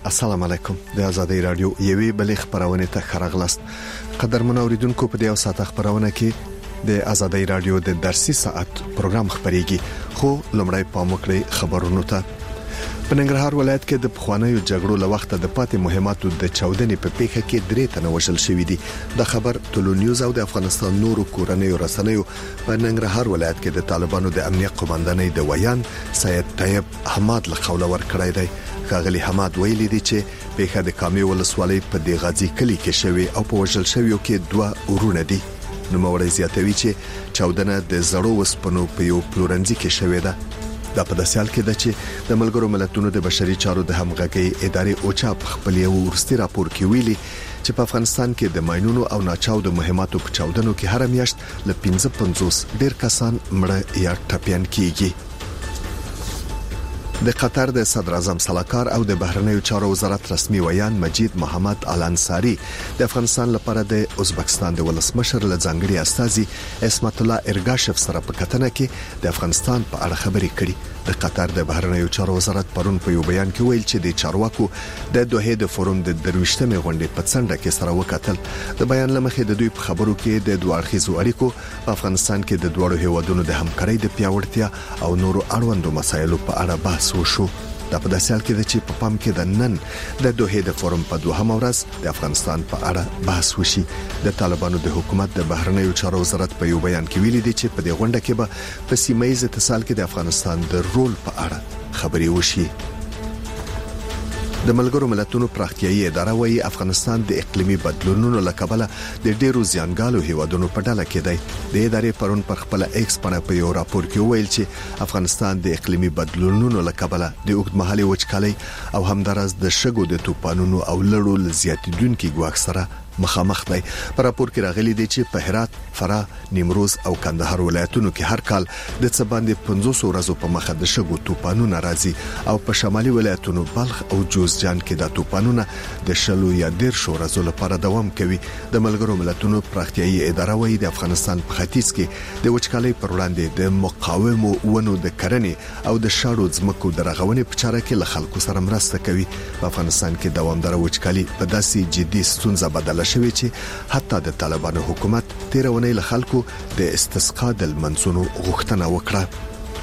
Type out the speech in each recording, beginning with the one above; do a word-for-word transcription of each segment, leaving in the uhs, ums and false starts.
السلام علیکم. د آزادۍ رادیو یوې بلې خبرونه ته خراغلاست. قدرمن اوریدونکو په دې اوساته خبرونه کې د آزادۍ رادیو د درسي ساعت پروګرام خبريږي. خو لمړی پام وکړئ خبرونو ته. په ننګرهار ولایت کې د پخوانیو جګړو له وخته د پاتې مهماتو د چاودنې په پیښه کې درې تنه وژل شوي دي. د خبر ټولو نیوز او د افغانستان نورو کورنیو رسنیو په ننګرهار ولایت کې د طالبانو د امنیت قوماندانۍ د ویان سید طیب احمد له قوله ورکړی دی. ښاغلي حماد ویلي دي چې پیښه د کامي ولسوالۍ په دی غازی کلی کې شوی او په وژل شویو کې دوه ورونه دي. نو موري زیاتوي چې چاودنه د زړو وسپنو په یو پلورنځي کې شوې ده. دا په داسې حال کې ده چې د ملګرو ملتونو د بشري چارو د همغږي ادارې اوچا په خپل یو ورستي راپور کې ویلي چې په افغانستان کې د ماينونو او ناچاودو مهماتو په چاودنو کې هر میاشت ل پنځه پنځوس ډیر کسان مړه یا ټپيان کیږي. د قطر د صدر اعظم صلاحکار او د بهرنیو چارو وزارت رسمي ویان مجید محمد الانصاری د افغانستان لپاره د ازبکستان د ولسمشر له ځانګړي استاذي اسمت الله ارګاشف سره په کتنه کې د افغانستان په اړه خبرې کړې. د قطر د بهرنیو چارو وزارت پرون په یو بیان کې ویل چې د چارواکو د دوه د فورم د درويشتمې غونډې په څنډه کې سره وکتل. د بیان لمخې د دوی په خبرو کې د دوه اړخیزو اړیکو په افغانستان کې د دوه هیوادونو د همکارۍ د پیاوړتیا او نورو اړوندو مسایلو په اړه بحث وشو. دا په داسې حال کې ده چې په پام کې د نن د دوه د فورم په دوهم ورځ د افغانستان په اړه بحث وشي. د طالبانو د حکومت د بهرنیو چارو وزارت په یو بیان کې ویلي دي چې په دې غونډه کې به په سیمه ییز اتصال کې د افغانستان د رول په اړه خبرې وشي. د ملګرو ملتونو پراختیایي اداره وايي افغانستان د اقلیمي بدلونونو له کبله د ډیرو زیانګالو هیوادونو په ډله کې دی. د ادارې پرون پر خپل ایکس باندې په یو راپور کې ویل چې افغانستان د اقلیمي بدلونونو له کبله د اوږدمهالي وچکالۍ او همدارس د شګو د طوفانونو او لړو زیاتیدونکو ګواښ سره مخامخ دی. په راپور کې راغلي دي چې په هرات، فراه، نیمروز او کندهار ولایتونو کې هر کال د څه باندې پنځوس ورځو په مخه د شګو طوفانونه راځي او په شمالي ولایتونو بلخ او جوزجان کې د طوفانونه د شلو یا ډیر ورځو لپاره دوام کوي. د ملګرو ملتونو پراختیایي اداره وايي د افغانستان په ختیځ کې د وچکالۍ پر وړاندې د مقاومو ونو د کرنې او د شاړو ځمکو د رغونې په چاره کې له خلکو سره مرسته کوي. په افغانستان کې دوامدار وچکالي په داسې جدي ستونزه بدله شوی چې حتی د طالبانو حکومت تیرونی له خلکو د استسقا د منځونو غوښتنه وکړه.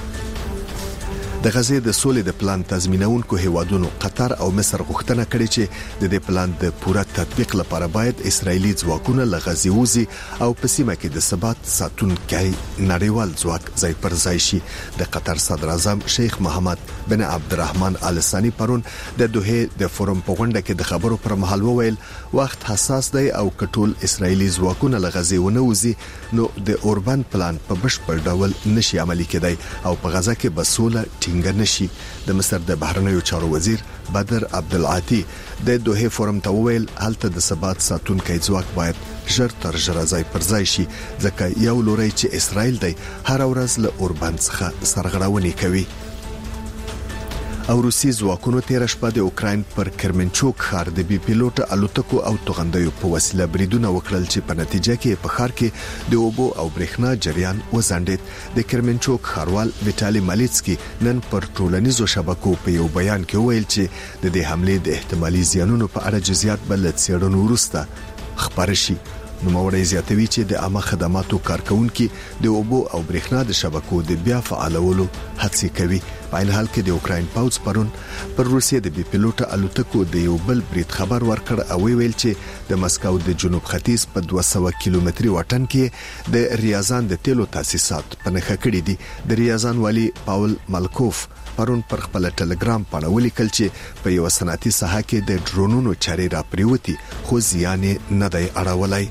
د غزې د سولې د پلان تضمینونکو هیوادونو قطر او مصر غوښتنه کړې چې د دې پلان د پوره تطبیق لپاره باید اسرایلی ځواکونه له غزې وځي او په سیمه کې د ثبات ساتونکي نړیوال ځواک ځای پر ځای شي. د قطر صدر اعظم شیخ محمد بن عبدالرحمن آل ثانی پرون د دوه د فورم په غونډه کې د خبرو پر مهال وویل وخت حساس دی او کټول اسرایلی ځواکونه له غزې ونه وځي نو د اوربان پلان په بشپړ ډول نشي عملي کېدای او په غزه کې بسوله نشي. د مصر د بهرنیو چارو وزیر بدر عبدالعاطی د دوه فورم ته ویل هلته د ثبات ساتونکي ځواک باید ژر تر ژره ځای پر ځای شي ځکه یو لوري چې اسرائیل دی هر ورځ له اوربان څخه سرغړونې کوي. او روسي ځواکونو تیر شپه د اوکراین پر کرمنچوک ښار د بي پیلوټ الوتکو او توغندیو په وسیله بریدونه وکړل چې په نتیجه کې په ښار کې د اوبو او برېښنا جریان وزندید. د کرمنچوک ښاروال ویټالي مالیڅکي نن پر ټولنیزو شبکو په یو بیان کې ویل چې د دې حملې د احتمالي زیانونو په اړه جزئیات بل څېړنو وروسته خبر شي. نو موري زیاتوي چې د عامه خدماتو کارکونکو د اوبو او برېښنا د شبکو د بیا فعالولو هڅې کوي. په عین حال کې د اوکراین پاوځ پرون پر روسیې د بي پیلوټ الوتکو د یو بل برید خبر ورکړ او ویل چې د مسکو د جنوب ختیځ په دوه سوه کیلومتري واټن کې د ریاضان د تیلو تاسیسات په نښه کړی دي. د ریاضان والی پاول مالکوف پرون پر خپل ټلګرام باندې ولیکل چې په یو صنعتي ساحه کې د ډرونونو چاري را پریوتی خو زیان نه دی اړولای.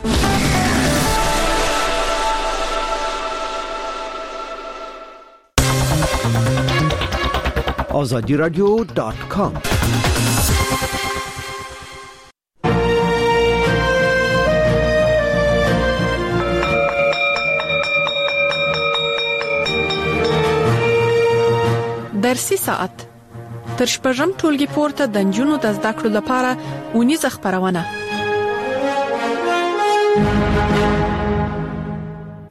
آزادی رادیو دات کام درسي ساعت تر شپږم ټولګي پورته د نجونو د زده کړو لپاره ونیزه خبرونه.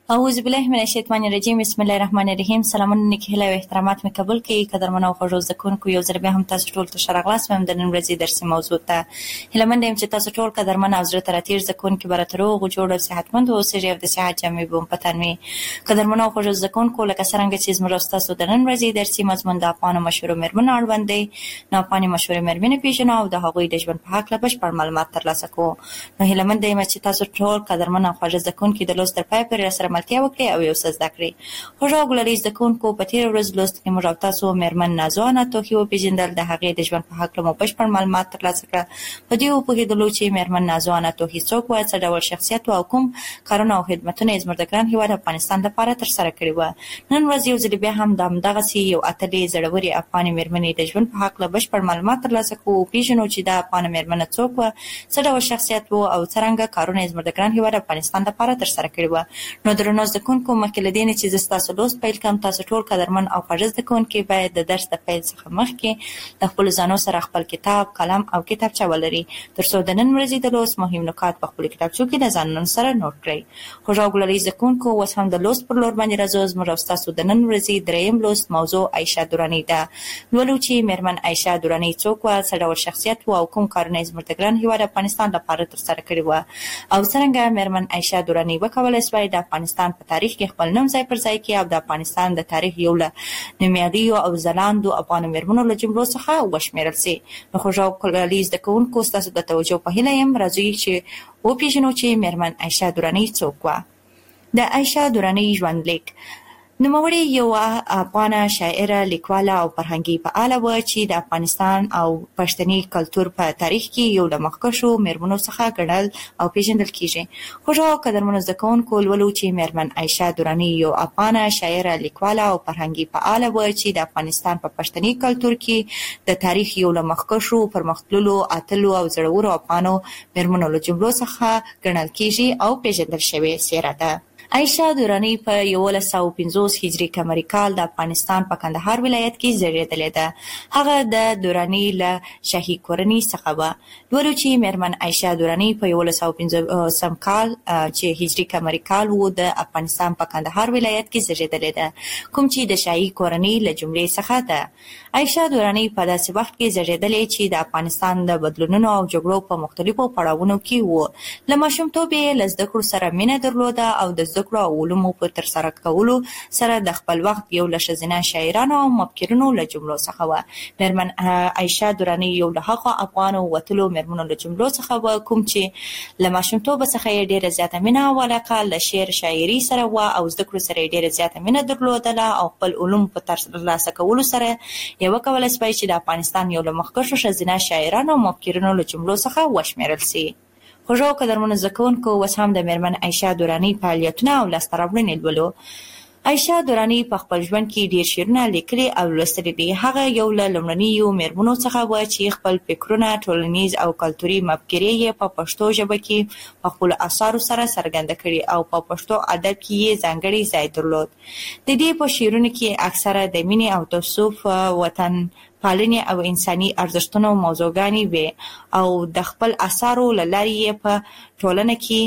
اعوذ بالله من الشیطان الرجیم. بسم الله الرحمن الرحیم. سلامونه نیکی هیله او احترامات مې قبول کړئ. قدرمنو او خوږو زده کوونکو، یو ځل بیا هم تاسو ټول ته ښه راغلاست. وایم د نن ورځې درسي موضوع ته هیلهمنده یم چې تاسو ټول قدرمن او زړه ته راتېر زده کوونکي به راته روغ او جوړ او صحتمند واوسئ او د صحت جامې به مو په تن وي. قدرمنو او خوږو زده کوونکو، لکه څرنګه چې زموږ او ستاسو د نن ورځې درسي مضمون د افغانو مشهورو مېرمنو اړوند دی، نو افغاني مشهورې مېرمنې پېژنو او د هغوی د ژوند په هکله بشپړ معلومات ترلاسه کوو. نو هیلهمنده یم چې تاسو ټول قدرمن او خوږ زده کوونکي د لوست تر پایه پورې راسره ملتیا وکړئ او یو څه زده کړئ. خوږو او ګلالي زده کوونکو، په تېره ورځ لوست کې موږ او تاسو مېرمن نازو انا توخي وپېژندل. د هغې د ژوند په هکله مو بشپړ معلومات ترلاسه کړه. په دې وپوهېدلو چې مېرمن نازو انا توخي څوک وه، څه ډول شخصیت و او کوم کارونه او خدمتونه یې زموږ د ګران هېواد افغانستان لپاره ترسره کړي وه. نن ورځ یو ځلې بیا هم د همدغسې یو اتلې زړورې افغانې مېرمنې د ژوند په هکله بشپړ معلومات ترلاسه کوو، وپېژنو چې دا افغانه مېرمنه څوک وه، څه ډول شخصیت و او څرنګه کارونه یې زموږ د ګران هېواد افغانستان لپاره ترسره کړي وه. نو درنو زده کوونکو، مخکې له دې نه چې زه ستاسو لوست پیل کړم، تاسو ټول قدرمن او خوږ زده کوونکي باید د درس د پیل څخه مخکې د خپلو ځانو سره خپل کتاب، قلم او کتابچه ولرئ، تر څو د نن ورځې د لوست مهم نکات په خپلو کتابچو کې د ځانونو سره نوټ کړئ. خوږو او ګلالي زده کوونکو، اوس هم د لوست پر لور باندې راځو. زموږ او ستاسو د نن ورځې دریم لوست موضوع عایشه دراني ده. لولو چې مېرمن عایشه دراني څوک وه، څه ډول شخصیت و او کوم کارونه یې زموږ د ګران هېواد افغانستان لپاره ترسره کړي وه، او څرنګه مېرمن عایشه دراني وکولی سوای د افغانستان په تاریخ کې خپل نوم ځای پر ځای کړي او د افغانستان د تاریخ یو له نومیالیو او ځلانده افغانو مېرمنو له جملو څخه وشمېرل سي. نو خوږو او ګلالي زده کوونکو، ستاسو د توجه په هیله یم. راځئ چې وپېژنو چې مېرمن عایشه دراني څوک وه. د عایشه دراني ژوندلیک. نوموړې یوه افغانه شاعره، لیکواله او فرهنګي فعاله وه چې د افغانستان او پښتني کلتور په تاریخ کې یو له مخکښو مېرمنو څخه ګڼل او پېژندل کېږي. خوږو او قدرمنو زده کوونکو، لولو چې مېرمن عایشه دراني یو افغانه شاعره، لیکواله او فرهنګي فعاله وه چې د افغانستان په پښتني کلتور کې د تاریخ یو له مخکښو، پرمختللو، اتلو او زړورو افغانو مېرمنو له جملو څخه ګڼل کېږي او پېژندل شوې څېره ده. عایشه دراني په یولس سوه پنځوس هجري قمري کال د افغانستان په کندهار ولایت کې زیږېدلې ده. هغه د دراني له شاهي کورنۍ څخه وه. لولو چې مېرمن عایشه دراني په یولس سوه پنځوسم کال چې هجري قمري کال و د افغانستان په کندهار ولایت کې زیږېدلې ده، کوم چې د شاهي کورنۍ له جملې څخه ده. عایشه دراني په داسې وخت کې زیږېدلې چې د افغانستان د بدلونونو او جګړو په مختلفو پړاوونو کې و. له ماشومتوبه یې له زده کړو سره مینه درلوده او د زده کړو او علومو په ترسره کولو سره د خپل وخت یو له ښځینه شاعرانو او مفکرینو له جملو څخه وه. مېرمن عایشه دراني یو له هغو افغانو وتلو مېرمنو له جملو څخه وه، کوم چې له ماشومتوبه څخه یې ډېره زیاته مینه او علاقه له شعر شاعري سره وه او زده کړو سره یې ډېره زیاته مینه درلودله او خپل علوم په ترلاسه کولو سره یې وکولی سوای چې د افغانستان یو له مخکښو ښځینه شاعرانو او مفکرینو له جملو څخه وشمېرل سي. خوږو او قدرمنو زده کوونکو، اوس هم د مېرمن عایشه دراني فعالیتونه او لاسته راوړنې لولو. عایشه دراني په خپل ژوند کې ډېر شعرونه لیکلي او لوستلي دي. هغه یو له لومړنیو مېرمنو څخه وه چې خپل فکرونه، ټولنیز او کلتوري مفکورې یې په پښتو ژبه کې په خپلو اثارو سره څرګنده کړي او په پښتو ادب کې یې ځانګړی ځای درلود. د دې په شعرونو کې اکثره د مینې او توصیف، وطن پالنې او انساني ارزښتونو موضوعګانې وې او د خپل اثارو له لارې یې په ټولنه کې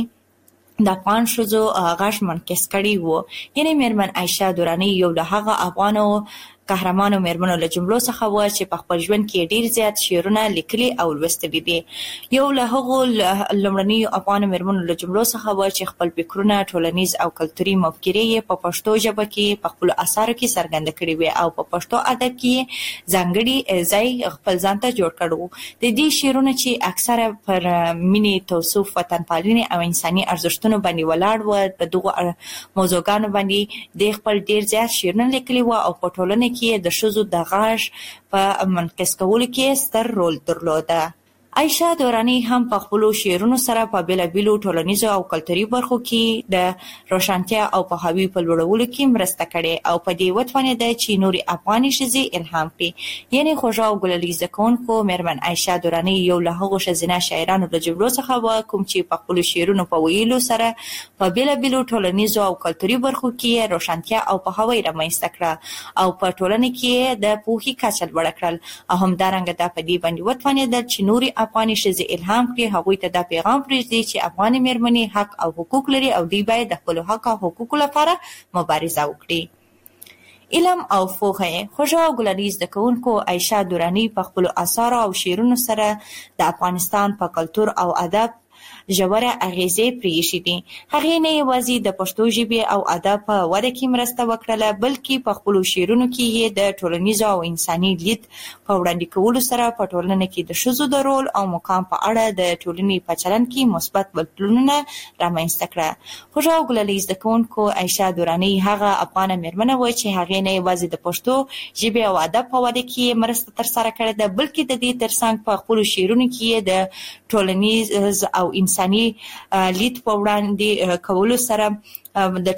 د افغان ښځو غږ منعکس کړی و. یعنې مېرمن عایشه دراني یو له هغه افغانو قهرمانو مېرمنو له جملو څخه وه چې په خپل ژوند کې ډېر زیات شعرونه لیکلي او لوستلي دي. یو له هغو لومړنیو افغانو مېرمنو له جملو څخه وه چې خپل فکرونه، ټولنیز او کلتوري مفکورې یې په پښتو ژبه کې په خپلو اثارو کې څرګنده کړي وې او په پښتو ادب کې یې ځانګړی ځای خپل ځان ته جوړ کړی و. د دې شعرونه چې اکثره پر مینې، توصیف، وطن پالنې او انساني ارزښتونو باندې ولاړ و، په دغو موضوعګانو باندې د خپل ډېر زیات شعرونه لیکلي و او په ټولنه کې د ښځو د غږ په منعکس کولو کې ستر رول درلوده. عایشه دراني هم په خپلو شعرونو سره په بېلابېلو ټولنیزو او کلتوري برخو کې د روښانتیا او پوهاوي په لوړولو کې مرسته کړې او په دې وتوانېده چې نورې افغاني ښځې الهام کړي. یعنې خوږو او ګلالي زده کوونکو، مېرمن عایشه دراني یو له هغو ښځینه شاعرانو له جملو څخه وه کوم چې په خپلو شعرونو په ویلو سره په بېلابېلو ټولنیزو او کلتوري برخو کې روښانتیا او پوهاوی رامنځته کړه او په ټولنه کې د پوهې کچه لوړه کړل او همدارنګه دا په دې باندې وتوانېدل چې نورې افغاني ښځې الهام کړي، هغوی ته دا پیغام پرېږدي چې افغاني مېرمنې حق او حقوق لري او دوی باید د خپلو حق او حقوقو لپاره مبارزه وکړي. علم او پوهه. خوږه او ګلانیز زده کوونکو عایشه دراني په خپلو اثارو او شعرونو سره د افغانستان په کلتور او ادب ژوره اغیزې پرېښې دي. هغې نه یوازې د پښتو ژبې او ادب په وده کې مرسته وکړله، بلکې په خپلو شعرونو کې یې د ټولنیزو او انساني لید په وړاندې کولو سره په ټولنه کې د ښځو د رول او مقام په اړه د ټولنې په چلند کې مثبت بدلونونه رامنځته کړه. خوږه او ګلانیز زده کوونکو عایشه دراني هغه افغانه مېرمنه وه چې هغې نه یوازې د پښتو ژبې او ادب په وده کې مرسته ترسره کړې ده، بلکې د دې ترڅنګ په خپلو شعرونو کې یې د ټولنیز او انساني لید په وړاندې کولو سره د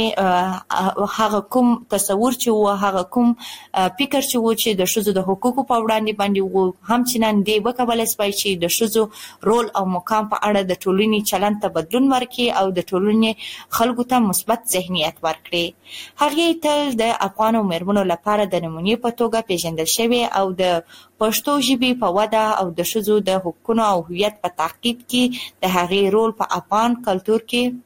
ټولنې هغه کوم تصور چې و، هغه کوم فکر چې و چې د ښځو د حقوقو په وړاندې باندې و، همچنان دی وکولای شي چې د ښځو رول او مقام په اړه د ټولنې چلند ته بدلون ورکړي او د ټولنې خلکو ته مثبت ذهنیت ورکړي. هغې تل د افغانو مېرمنو لپاره د نمونې په توګه پیژندل شوې او د پښتو ژبې په وده او د ښځو د حقوقو او هویت په تحقیق کې د هغې رول په افغان کلتور کې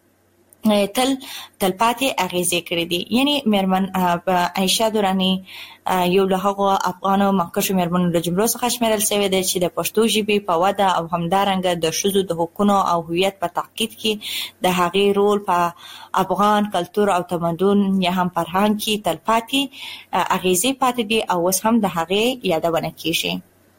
تل تلپاتې اغیزې کړې دي. یعنی مېرمن عایشه دراني یو له هغو افغانو مخکښو مېرمنو له جملو څخه شمیرل شوې ده چې د پښتو ژبې په وده او همدارنګه د ښځو د حقوقو او هویت په تحقیق کې د هغې رول په افغان کلتور او تمدن یا هم فرهنګ کې تلپاتې اغیزې پاتې دي او اوس هم د هغې یادونه کیږي.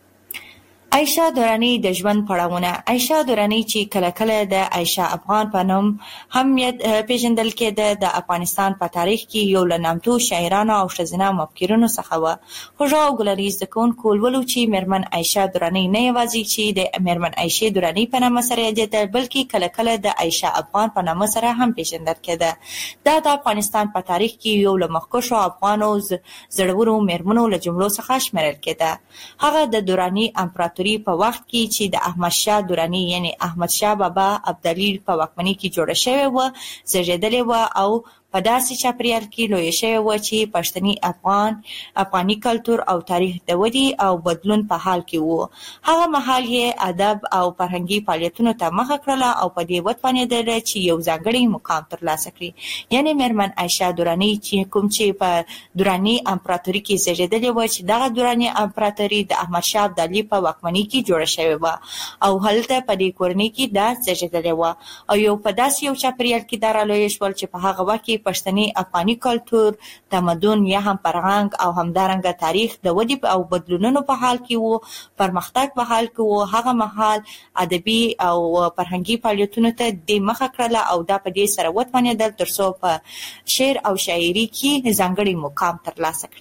عایشه دراني د ژوند پړاوونه. عایشه دراني چې کله کله د عایشه افغان په نوم هم پیژندل کېده، د افغانستان په تاریخ کې یو له نامتو شاعرانو او ښځینه مفکرینو څخه وه. خوږه او ګلانیز زده کوونکو لولو چې مېرمن عایشه دراني نه یوازې چې د مېرمن عایشې دراني په نامه سره یادېده، بلکې کله کله د عایشه افغان په نامه سره هم پیژندل کېده. دا د افغانستان په تاریخ کې یو له مخکښو افغانو زړورو مېرمنو له جملو څخه شمیرل کېده. هغه د دراني امپراتورۍ په وخت کې چې د احمد شاه دراني یعنی احمد شاه بابا ابدالي په واکمنۍ کې جوړه شوې وه، زېږېدلې وه او په داسې چاپریال کې لویه شوې وه چې پښتني افغان افغاني کلتور او تاریخ د ودې او بدلون په حال کې وو. هغه مهال یې ادب او فرهنګي فعالیتونو ته مخه کړله او په دې وتوانېدله چې یو ځانګړی مقام ترلاسه کړي. یعنې مېرمن عایشه دراني چې کوم چې په دراني امپراتوري کې زېږېدلې وه، چې دغه دراني امپراتوري د احمد شاه ابدالي په واکمنۍ کې جوړه شوې وه او هلته په دې کورنۍ کې دا زېږېدلې وه او یو په داسې یو چاپریال کې دا رالویه شول چې په هغه وخت کې پښتني افغاني کلتور، تمدن یا هم فرهنګ او همدارنګه تاریخ د ودې او بدلونونو په حال کې وو، پرمختګ په حال کې وو. هغه مهال ادبي او فرهنګي فعالیتونو ته د مخه کړله او دا په دې سره وتوانېدل تر څو په شعر او شاعري کې ځانګړی مقام ترلاسه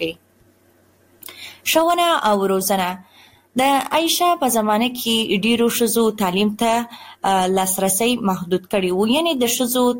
کړي. ښوونه او روزنه. د عایشه په زمانه کې ډیرو ښځو تعلیم ته لاسرسی محدود کړی وو، یعنی د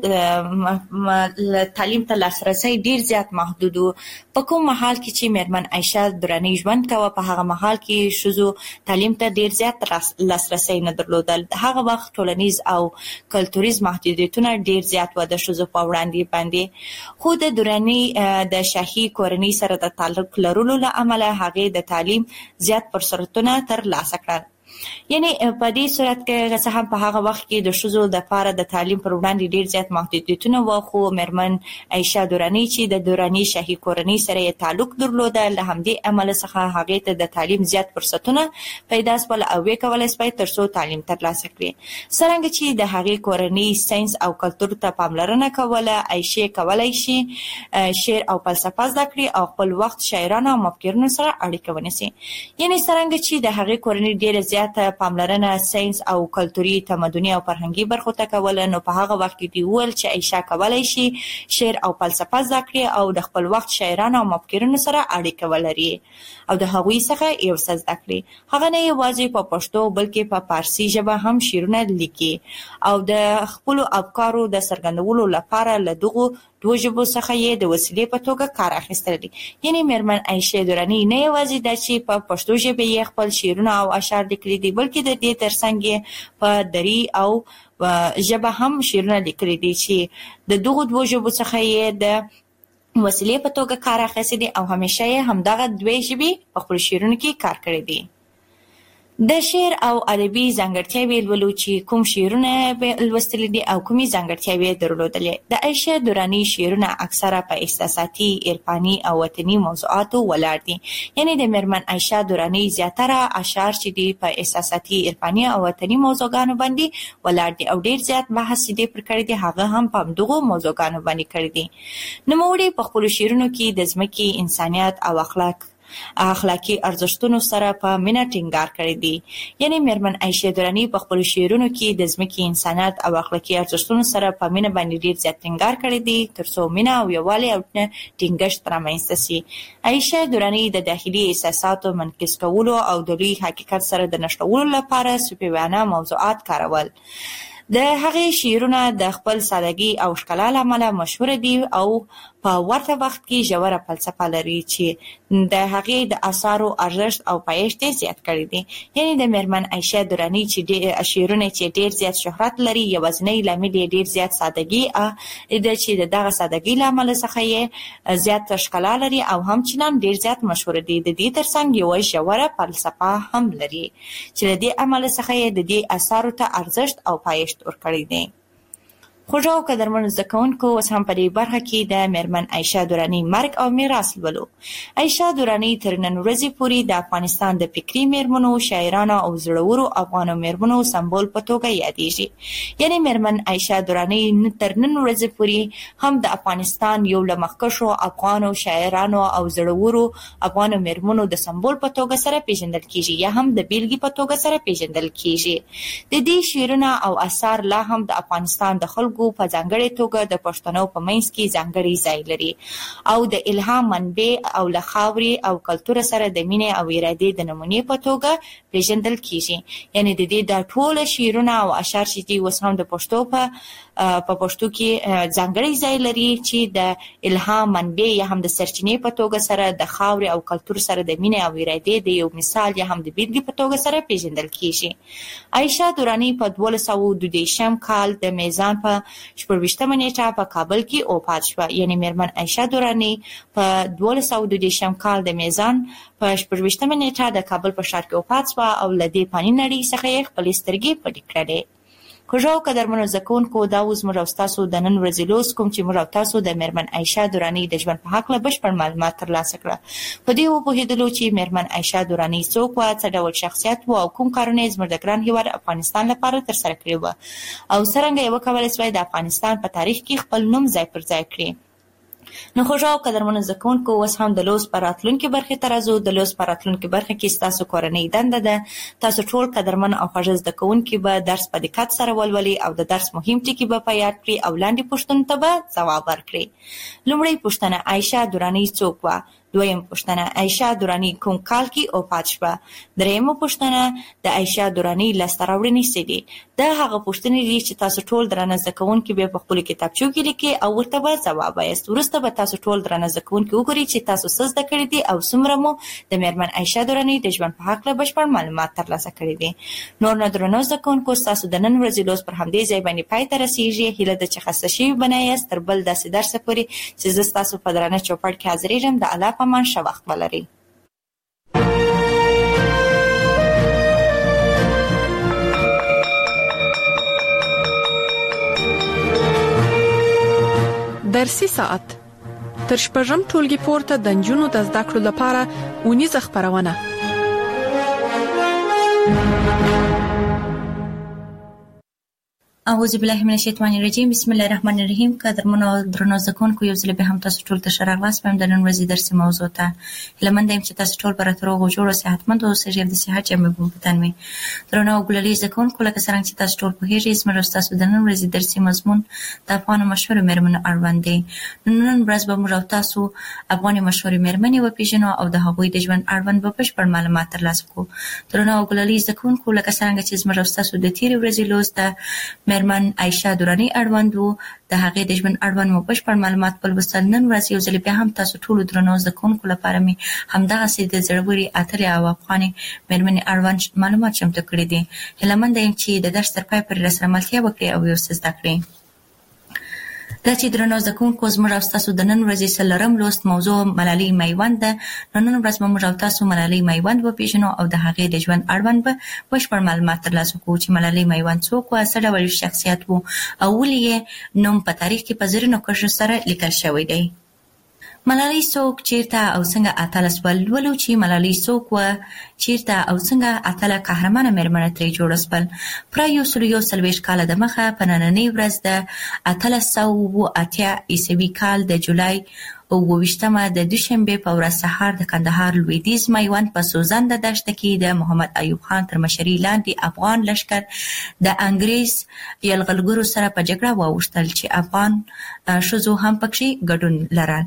ښځو تعلیم ته لاسرسی ډیر زیات محدود وو. په کوم مهال کې چې مېرمن عایشه دراني ژوند کوه، په هغه مهال کې ښځو تعلیم ته ډیر زیات لاسرسی نه درلودل. هغه وخت ټولنیز او کلتوریز محدودیتونه ډیر زیات وو د ښځو په وړاندې باندې. خو د دراني د شاهي کورنۍ سره د تعلق لرلو له امله هغې د تعلیم زیات فرصتونه ترلاسه کړل. یعنی په دې صورت کې څه هم په هغه وخت کې د ښځو لپاره د تعلیم پر وړاندې ډیر زیات محدودیتونه وو، خو مېرمن عایشه دراني چې د دراني شاهي کورنۍ سره یې تعلق درلوده، له همدې امله څخه هغې ته د تعلیم زیات فرصتونه پیدا شول او ویې کولی شوی تر څو تعلیم ترلاسه کړي. څرنګه چې د هغې کورنۍ ساینس او کلتور ته پاملرنه کوله، عایشې کولی شي شعر او فلسفه زده کړي او خپل وخت شاعرانو او مفکرینو سره اړیکه ونیسي. یعنی څرنګه چې د هغې کورنۍ ډیره زیات پاملرنه ساینس او کلتوري تمدني او فرهنګي برخو ته کوله، نو په هغه وخت کې دی ویل چې عایشه کولی شي شعر او فلسفه زده کړي او د خپل وخت شاعرانو او مفکرینو سره اړیکه ولري او د هغوی څخه یو څه زده کړي. هغه نه یوازې په پښتو بلکې په فارسي ژبه هم شعرونه لیکي او د خپلو افکارو د څرګندولو لپاره له دغو دوه ژبو څخه یې د وسیلې په توګه کار اخیستلی دی. یعنې مېرمن عایشه دراني نه یوازې دا چې په پښتو ژبه یې خپل شعرونه او اشعار لیکلي دي، بلکې د دې ترڅنګ یې په دري او ژبه هم شعرونه لیکلي دي چې د دغو دوه ژبو څخه یې د وسیلې په توګه کار اخیستی دی او همیشه یې همدغه دوې ژبې په خپلو شعرونو کې کار کړی دی. د شعر او ادبي ځانګړتیاوې ولولو چې کوم شعرونه به لوستل دي او کومي ځانګړتیاوې درلودلې. د عایشه درانی شعرونه اکثره په احساساتي، عرفاني او وطني موضوعاتو ولاړ دي. یعنی د میرمن عایشه درانی زیاتره اشعار چې دي په احساساتي، عرفاني او وطني موضوعګانو باندې ولاړ دي او ډیر زیات بحث دې پر کړی دي، هغه هم په دغه موضوعګانو باندې کړی دي. نوموړي په خپل شعرونو کې د ځمکې، انسانیت او اخلاق اخلاقی ارزښتونو سره په مینه ټینګار کړی دی. یعنی میرمن عایشه درانی په خپل شعرونو کې د ځمکې، انسانیت او اخلاقی ارزښتونو سره په مینه باندې ډیر زیات ټینګار کړی دی ترڅو مینه او یووالی او ټینګښت رامنځته شي. عایشه درانی د داخلي احساساتو منعکس کولو او د لوی حقیقت سره د نښلولو لپاره صوفیانه موضوعات کارول. د هغې شعرونه د خپل سادګي او ښکلا له امله مشهور دي او په ورته وخت کې ژوره فلسفه لري چې د هغې د اثارو ارزښت او پایښت زیات کړی دی. یعنی د میرمن عایشه درانی چې شعرونه چې ډیر زیات شهرت لري، یوازینی لامل یې ډیر زیات سادګي ده چې دغه سادګي له امله څخه یې زیات ښکلا لري او همچنان ډیر زیات مشهور دي. د دې ترڅنګ یوه ژوره فلسفه هم لري چې له دې امله څخه یې د دې اثارو ته ارزښت او پایښت ورکړی دی. خوږو او قدرمنو زده کوونکو، اوس هم په دې برخه کې د میرمن عایشه درانی مرګ او میراث لولو. عایشه درانی تر نن ورځې پورې د افغانستان د فکري میرمنو، شاعرانو او زړورو افغانو میرمنو سمبول په توګه یادېږي. یعنی میرمن عایشه درانی تر نن ورځې پورې هم د افغانستان یو له مخکښو افغانو شاعرانو او زړورو افغانو میرمنو د سمبول په توګه سره پیژندل کیږي یا هم د بیلګې په توګه سره پیژندل کیږي. د دې شعرونه او اثار لا هم د افغانستان د خلکو په ځانګړې توګه د پښتنو په منځ کې ځانګړی ځای لري او د الهام منبع او له خاورې او کلتور سره د مینې او ارادې د نمونې په توګه پیژندل کیږي. یعنی د دې د ټول شعرونه او اشعار چې دي اوس هم د پښتو په په پښتو کې ځانګړی ځای لري چې د الهام منبع یا هم د سرچینې په توګه سره د خاورې او کلتور سره د مینې او ارادې د یو مثال یا هم د بیلګې په توګه سره پیژندل کیږي. عایشه درانی په دولس سوه دوه دېرشم کال د میزان په شپږویشتمه نیټه په کابل کې وفات شوه. یعنی میرمن عایشه درانی په دولس سوه دوه دېرشم کال د میزان په شپږویشتمه نیټه د کابل په ښار کې وفات شوه او له دې فاني نړۍ څخه یې خپلې سترګې پټې کړلې. خوږو او قدرمنو زده کوونکو، دا اوس موږ او ستاسو د نن ورځې لوست کوم چې موږ او تاسو د میرمن عایشه درانی د ژوند په هکله بشپړ معلومات ترلاسه کړه. په دې وپوهېدلو چې میرمن عایشه درانی څوک وه، څه ډول شخصیت و او کوم کارونه یې زموږ د ګران هېواد افغانستان لپاره ترسره کړي وه او څرنګه یې وکولی سوای د افغانستان په تاریخ کې خپل نوم ځای پر ځای کړي. نو خوږو او قدرمنو زده کوونکو، اوس هم د لوست په راتلونکې برخې ته راځو. د لوست په راتلونکې برخه کې ستاسو کورنۍ دنده ده تاسو ټول قدرمن او خوږ زده کوونکي به درس په دقت سره ولولئ او د درس مهم ټکي به په یاد کړئ او لاندې پوښتنو ته به ځواب ورکړئ. لومړی پوښتنه: عایشه درانی څوک وه؟ دویم پوښتنه: عایشه درانی کوم کال کې وفات شوه؟ دریمه پوښتنه: د عایشه درانی لاسته راوړنې څه دي؟ دا هغه پوښتنې دي چې تاسو ټول درانه زده کوونکي به په خپلو کتابچو کې لیکئ او ورته به ځواب وایاست. وروسته به تاسو ټول درانه زده کوونکي وګورئ چې تاسو څه زده کړي دي او څومره مو د میرمن عایشه درانی د ژوند په هکله بشپړ معلومات ترلاسه کړي دي. نور نو درنو زده کوونکو، ستاسو د نن ورځې لوست پر همدې ځای باندې پای ته رسېږي. هیله ده چې خسته شوي به نه یاست. تر بل داسې درسه پورې چې زه ستاسو په درانه چوپړ کې حاضرېږم، د الله په امان ښه وخت ولرئ. درسي ساعت تر شپږم ټولګي پورته د نجونو د زده کړو لپاره اونیزه خپرونه. اعوذ بالله من الشیطان الرجیم. بسم الله الرحمن الرحیم. قدرمنو درنو زده کوونکو، یو ځل بیا هم تاسو ټول ته ښه راغلاست. د نن ورځې درسي موضوع ته هیله مند یم چې تاسو ټول به راته روغ او جوړ او صحتمند اوسئ. د صحت جامې به مو په تن وي. درنو او ګلالي زده کوونکو، لکه څرنګه چې تاسو ټول پوهېږئ، زموږ او ستاسو د نن ورځې درسي مضمون د افغانو مشهورو میرمنو اړوند دی. نن ورځ به موږ او تاسو افغاني مشهورې میرمنې وپېژنو او د هغوی د ژوند اړوند به بشپړ معلومات ترلاسه کړو. درنو او ګلالي زده کوونکو، لکه څرنګه چې زموږ او ستاسو د تېرې ورځې لوست د میرمن عایشه درانی اړوند وو، د هغې د ژوند اړوند مو بشپړ معلومات ولوستل. نن ورځ یو ځل بیا هم تاسو ټولو درنو زده کوونکو لپاره مې همدغسې د زړورې اتلې او افغانې میرمنې اړوند معلومات چمتو کړي دي. هیله منده یم چې د درس تر پای پورې راسره ملتیا وکړئ او یو څه زده کړئ. دا چې درنو زکونکو زموږ او تاسو د نن ورځې څلورم لوست موضوع ملالۍ میوند ده. نن ورځ موږ او تاسو ملالۍ میوند وپېژنو او د هغې د ژوند اړوند به بشپړ معلومات ترلاسه کړو چې ملالۍ میوند څوک و، څه ډول شخصیت و او ولې یې نوم په تاریخ کې په زرینو کرښو سره لیکل شوی دی. ملالۍ څوک، چیرته او څنګه اتله سول؟ ولو چې ملالۍ څوک و، چیرته او څنګه اتله قهرمانه مېرمنه ترې جوړه سول. پوره یو سل یو څلوېښت کاله دمخه په نننۍ ورځ د اتلس سوه اووه اتیا عیسوي کال د جولای اووه ویشتمه د دوشنبې په ورځ سهار د کندهار لویدیځ میوند په سوزنده دښته کې د محمد ایوب خان تر مشرۍ لاندې افغان لښکر د انګریز یرغلګرو سره په جګړه واوښتل چې افغان ښځو هم پکې ګډون لرل.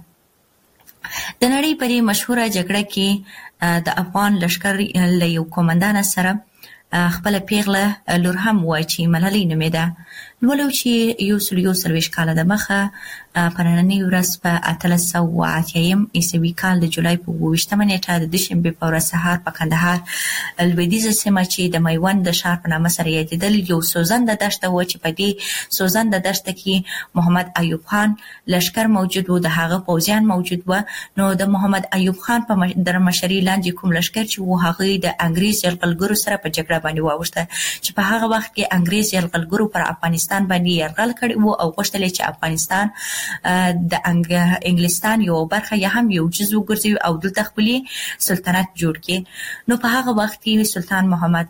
د نړۍ په دې مشهوره جګړه کې د افغان لښکر له یو قومندان سره خپله پیغله لور هم وه چې ملالۍ نومېده. ولو چې یو سل یو څلوېښت کاله دمخه په نننۍ ورځ په اتلس سوه اووه اتیایم عیسوي کال د جولای په اووه ویشتمه نیټه د دوشنبې په ورځ سهار په کندهار لویدیځه سیمه چې د میوند د ښار په نامه سره یادېدل یو سوزنده دښته وه چې په دې سوزنده دښته کې محمد ایوب خان لښکر موجود و، د هغه پوځیان موجود و. نو د محمد ایوب خان په در مشرۍ لاندې کوم لښکر چې و هغه د انګریز یرغلګرو سره په جګړه باندې واوښته چې په هغه وخت کې انګریز یرغلګرو پر افغانستان باندې یرغل کړی و او غوښتل چې افغانستان د انګلستان یو برخه یا هم یو جزء وګرځوي او دلته خپل سلطنت جوړ کړي. نو په هغه وخت کې سلطان محمد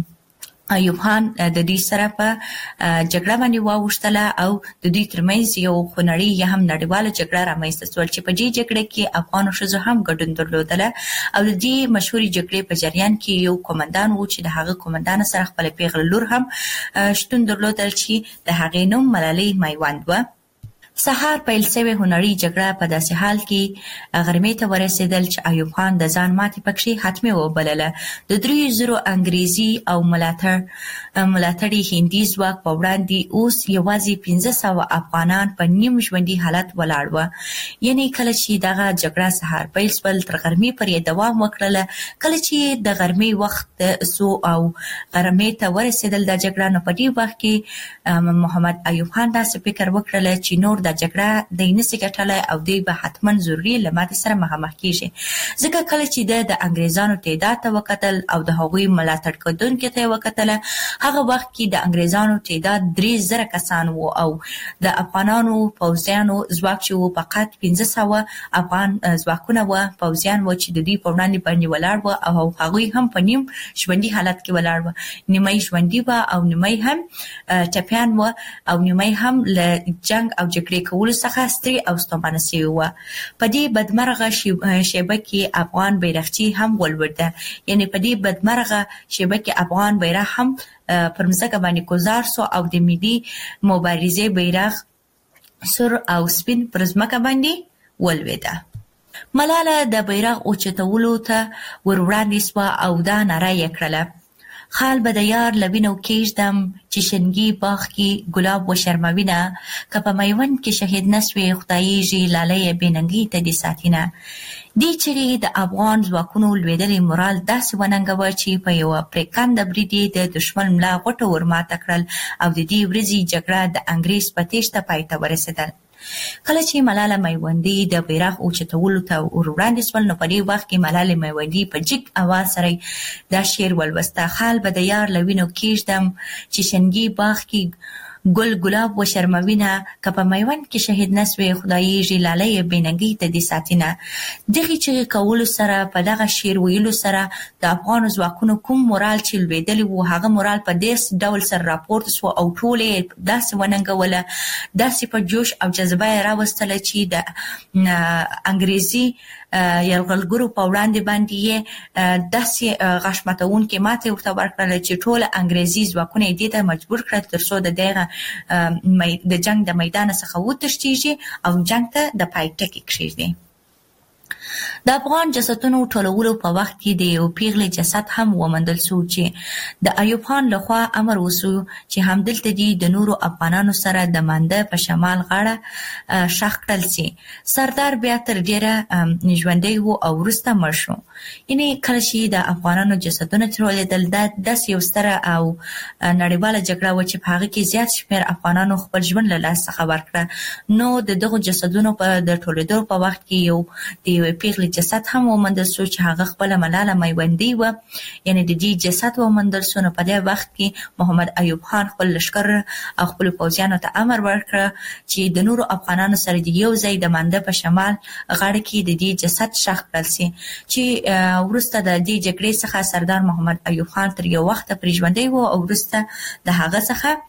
ایوب خان د دې سره په جګړه باندې واوښتله او د دوی ترمنځ یو خونړۍ یا هم نړیواله جګړه رامنځته شول چې په دې جګړه کې افغانو ښځو هم ګډون درلودله او د دې مشهورې جګړې په جریان کې یو قومندان و چې د هغه قومندان سره خپله پیغله لور هم شتون درلودل چې د هغې نوم ملالۍ میوند وه. سهار پیل شوې هنري جګړه په داسې حال کې غرمې ته ورسېدل چې ایوب خان د ځان ماتې پکې حتمي وبلله. د دریو زرو انګریزي او ملاتړ ملاتړي هندي ځواک په وړاندې اوس یوازې پنځه سوه افغانان په نیم ژوندي حالت ولاړ وه. یعنې کله چې دغه جګړه سهار پیل شول تر غرمې پورې دوام وکړله. کله چې د غرمې وخت سو او غرمې ته ورسېدل د جګړه، نو په دې وخت کې محمد ایوب خان داسې فکر وکړله چې نور د جګړه دی نسي ګټلی او دی به حتما ضروري له ماتې سره مخامخ کېږي. ځکه کله چې د د انګریزانو تعداد ته وکتل او د هغوی ملاتړ کوونکو ته یې وکتله، هغه وخت کې د انګریزانو تعداد درې زره کسان وو او د افغانانو پوځیانو ځواک چې وو فقط پنځه سوه افغان ځواکونه وه، پوځیان وو چې د دوی په وړاندې باندې ولاړ وو او هغوی هم په نیم ژوندي حالت کې ولاړ وو. نیمه ژوندي وه او نیمه هم ټپیان وه او نیمه هم له جنګ او جګړې کولو څخه ستړي او ستومانه شوي وه. په دې بدمرغه شیبه کې افغان بیرغچی هم ولوېده. یعنې په دې بدمرغه شیبه کې افغان بیرغ هم پر مځکه باندې ګذار سو او د ملي مبارزې بیرغ سور او سپین پر ځمکه باندې ولوېده. ملاله د بیرغ اوچتولو ته ور وړاندې سوه او دا ناره یې کړله: خال به د یار له وینو کېږدم چې شنګي باغ کې ګلاب وشرموینه، که په میوند کې شهید نه سوې خدایږي لالی بې ننګۍ ته دې ساتینه. دې چغې د افغان ځواکونو لوېدلې مورال داسې وننګوه چې په یوه پرېکنده برید یې د دښمن ملا غوټه ورماته کړل او د دې ورځې جګړه د انګریز په تېښته پای ته ورسېدل. کله چې ملاله میوندي د بیرغ اوچتولو ته ور وړاندې سول، نو په دې وخت کې ملالې میوندي په جګ اواز سره دا شعر ولوسته: خال به د یار له وینو کېږدم چې شنګي باغ کې ګل ګلاب وشرموینه، که په میوند کې شهید نه سوې خدایږي لالی بې ننګۍ ته دې ساتینه. دغې چغې کولو سره، په دغه شعر ویلو سره د افغانو ځواکونو کوم مورال چې لوېدلی و هغه مورال په داسې ډول سره راپورته سو او ټول یې داسې وننګوله، داسې په جوش او جذبه یې راوستله چې د انګریزي یرغلګرو په وړاندې باندې یې داسې غاښ ماتونکې ماتې ورته ورکړله چې ټول انګریزي ځواکونه یې دې ته مجبور کړل تر څو د دغه د جنګ د میدان څخه وتښتېږي او جنګ ته د پای ټکی کېږدي. د افغان جسدونو ټولولو په وخت کې د یو پیغلې جسد هم ومندل شو چې د ایوب خان لخوا امر وسو چې همدلته دي د نورو افغانانو سره د مانده په شمال غاړه شخ کړل شي. سردار بیا تر ډیره ژوندی و او وروسته مړ شو. یعنی کله چې د افغانانو جسدونه ترولېدل دا داسې یو ستره او نړیواله جګړه و چې په هغه کې زیات شمېر افغانانو خپل ژوند له لاسه څخه ورکړه. نو د دغو جسدونو په د ټولېدو په وخت کې یو د یوې پیغلې جسد هم ومندل شو چې هغه خپله ملاله میوندۍ وه، یعنې د دې جسد ومندل شو. نو په دې وخت کې محمد ایوب خان خپل لښکر او خپلو پوځیانو ته امر ورکړه چې د نورو افغانانو سره د یو ځای د مانده په شمال غاړه کې د دې جسد ښخ کړل شي، چې وروسته د دې جګړې څخه سردار محمد ایوب خان تر یو وخته پرې ژوندی و او وروسته د هغه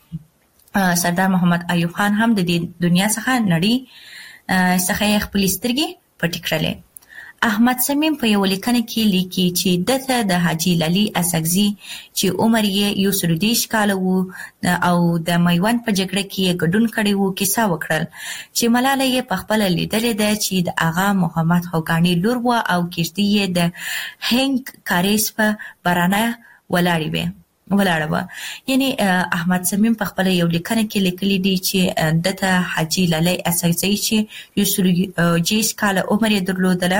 څخه سردار محمد ایوب خان هم د دې دنیا څخه نړۍ څخه یې خپلې سترګې پټې کړلې. احمد صمیم په یو لیکنه کې لیکي چې دته د حاجي لالي اسکزي چې عمر یې یو سل دېرش کاله و او د میوند په جګړه کې یې ګډون کړی و کیسه وکړل چې ملاله یې په خپله لیدلې ده چې د آغا محمد خوګاني لور وه او کښتۍ یې د هنګ کاریز په برانه ولاړې وې ولاړه وه. یعنی احمد صمیم په خپله یو لیکنه کې لیکلی دی چې دته حاجي لالی اسکزي چې یو سل دېرش کاله عمر یې درلودله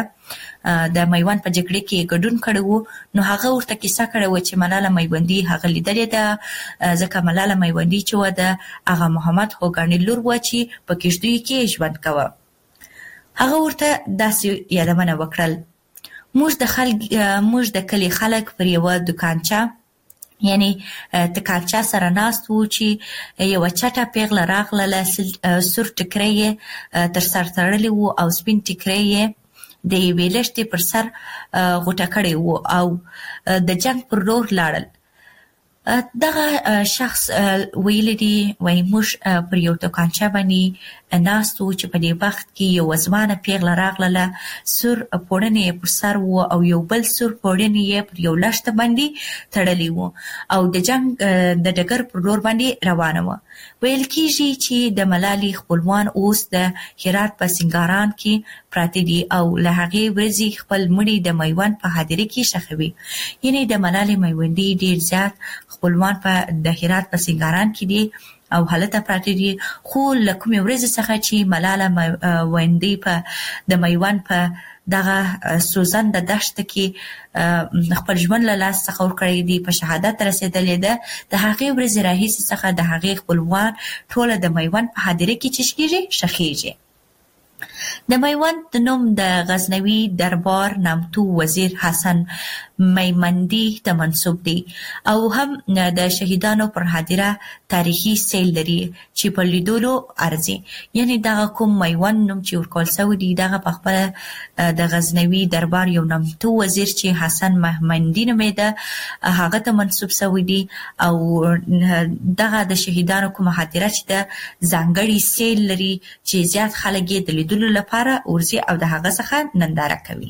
د میوند په جګړه کې ګډون کړی و. نو هغه ورته کیسه کړې وه چې ملاله میوندي هغه لیدلې ده، ځکه ملاله میوندي چې وه د آغا محمد خوګاني لور وه چې په کښتیو کې ژوند کوه. هغه ورته داسې یادونه وکړل. موږ د خلک موږ د کلي خلک پر یوه دوکانچه یعنی تکارچا سره ناست وو چې یوه چټه پیغله راغله، سور ټکری یې تر سر تړلی وو او سپین ټکری یې د یوې لښتې پر سر غوټه کړی وو او د جنګ پر لور لاړل. دغه شخص ویلی دی وایي موږ پر یو دوکانچه باندې ناست وو چې په دې وخت کې یو ځوانه پیغله راغله، سور پوړنې یې پر سر وو او یو بل سور پوړنې یې پر یو لښته باندې تړلی وو او د جنګ د ډګر پر لور باندې روانه وه. ویل کېږي چې د ملالې خپلوان اوس د هرات په سنګاران کې پراته دي او له هغې ورځې خپل مړي د میوند په هدیره کې ښخوي. یعنې د ملالې میوندي ډېر زیات خپلوان په د هرات په سنګاران کې دي او هلته پراته دي، خو له کومې ورځې څخه چې ملاله میوندي په د میوند په دغه سوزنده دښته کې خپل ژوند له لاس څخه ورکړی دی، په شهادت رسېدلې ده، د هغې ورځې راهیسې څخه د هغې خپلوان ټوله د میوند په هدیره کې چې کېږي ښخېږي. د میوند د نوم د غزنوي دربار نامتو وزیر حسن میمندي ته منسوب دی او هم د شهیدانو پر هدیره تاریخي سیل لري چې په لیدلو ارزي. یعنی دغه کوم میوند نوم چې ورکول شوی دی دغه په خپله د غزنوي دربار یو نامتو وزیر چې حسن میمندي نومېده هغه ته منسوب شوی دی او دغه د شهیدانو کومه هدیره چې د ځانګړي سیل لري چې زیات خلک یې د لیدلو لپاره ورځي او د هغه څخه ننداره کوي.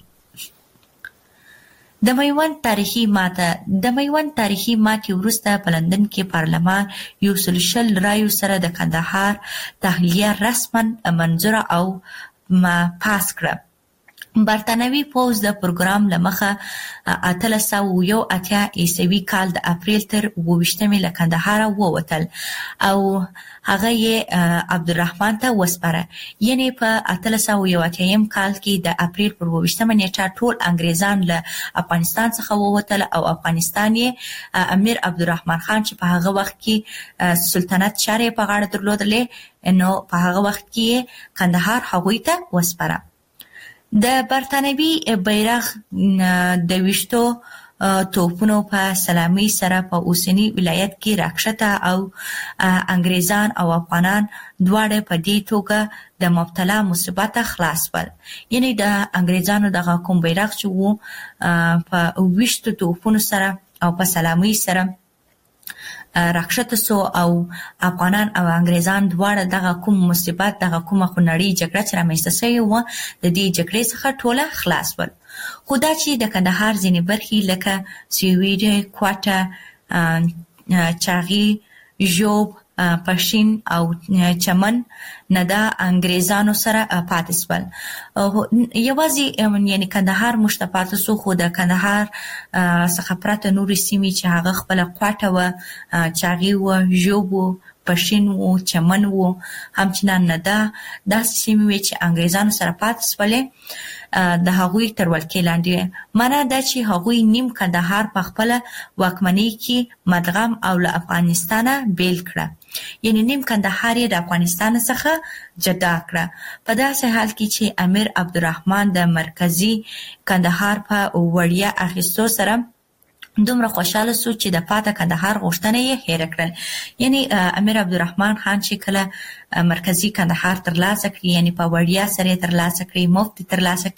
د میوند تاریخي ماته د میوند تاریخي ماتې وروسته په لندن کې پارلمان یو سل شل رایو سره د کندهار تحلیه رسما منظوره او پاس کړه. برتانوي پوځ د پروګرام له مخه اتلس سوه یو اتیا عیسوي کال د اپریل تر اووه ویشتمې له کندهاره ووتل او هغه یې عبدالرحمن ته وسپاره. یعنې په اتلس سوه یو اتیایم کال کې د اپریل پر اووه ویشتمه نیټه ټول انګریزان له افغانستان څخه ووتل او افغانستان یې امیر عبدالرحمن خان چې په هغه وخت کې سلطنت چارې په غاړه درلودلې نو په هغه وخت کې کندهار هغوی ته وسپاره. د برتانوي بیرغ د ویشتو توپونو په سلامي سره په اوسنی ولایت کې راکښته او انګریزان او افغانان دواړه په دې توګه د مبتلا مصیبته خلاص ول. یعنی د انګریزانو دغه کوم بیرغ چې وو په ویشتو توپونو سره او په سلامي سره راکښته سو او افغانان او انګریزان دواړه دغه کوم مصیبت دغه کومه خونړۍ جګړه چې رامنځته شوې وه د دې جګړې څخه ټوله خلاص ول. خو دا چې د کندهار ځینې برخې لکه سویډي، کوټه، چاغي، ژوب، پښین او چمن نه د انګريزانو سره پاتې سول. یوازې یعنی کندهار مشتپات سو خو د کندهار څخه پرته نورې سیمې چې هغه خپل کوټه و چاغي و ژوبو پښین و چمن و همچنان نه دا د سیمې چې انګريزانو سره پاتې سولې د هغوی تر ولکې لاندې معنا دا چې هغوی نیم کندهار په خپل واکمنۍ کې مدغم او له افغانستانه بیل کړه یعنی نیم کندهار د افغانستان څخه جدا کړه. په داسې حال کې چې امیر عبدالرحمن د مرکزی کندهار په وړیا اخیستو سره دومره خوشاله سو چې د پاته کندهار غوښتنه یې هېر کړل. یعنی امیر عبدالرحمن خان چې کله مرکزی کندهار ترلاسه کړی یعنی په وړیا سره ترلاسه کړی مفت ترلاسه